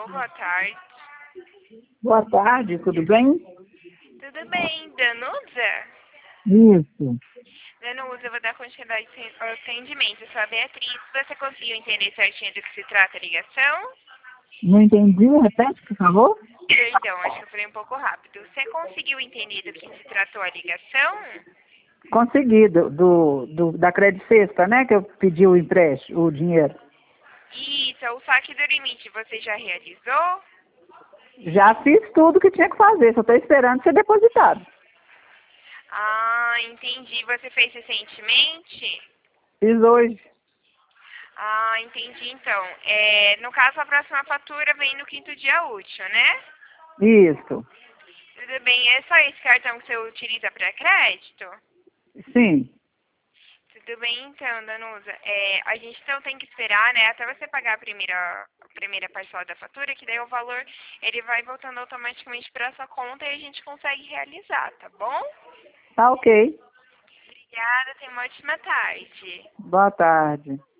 boa tarde. Boa tarde, tudo bem? Tudo bem, Danusa? Isso. Danusa, eu vou dar continuidade ao atendimento. Eu sou a Beatriz. Você conseguiu entender certinho do que se trata a ligação? Não entendi, repete, por favor? Perdão, acho que eu falei um pouco rápido. Você conseguiu entender do que se tratou a ligação? Consegui, da Credit Sexta, né, que eu pedi o empréstimo, o dinheiro. Isso, o saque do limite você já realizou? Já fiz tudo que tinha que fazer, só estou esperando ser depositado. Ah, entendi. Você fez recentemente? Fiz hoje. Ah, entendi então. No caso, a próxima fatura vem no quinto dia útil, né? Isso. Tudo bem. É só esse cartão que você utiliza para crédito? Sim. Tudo bem então, Danusa. A gente então tem que esperar, né, até você pagar a primeira parcela da fatura, que daí o valor ele vai voltando automaticamente para sua conta e a gente consegue realizar, tá bom? Tá ok. Obrigada, tenha uma ótima tarde. Boa tarde.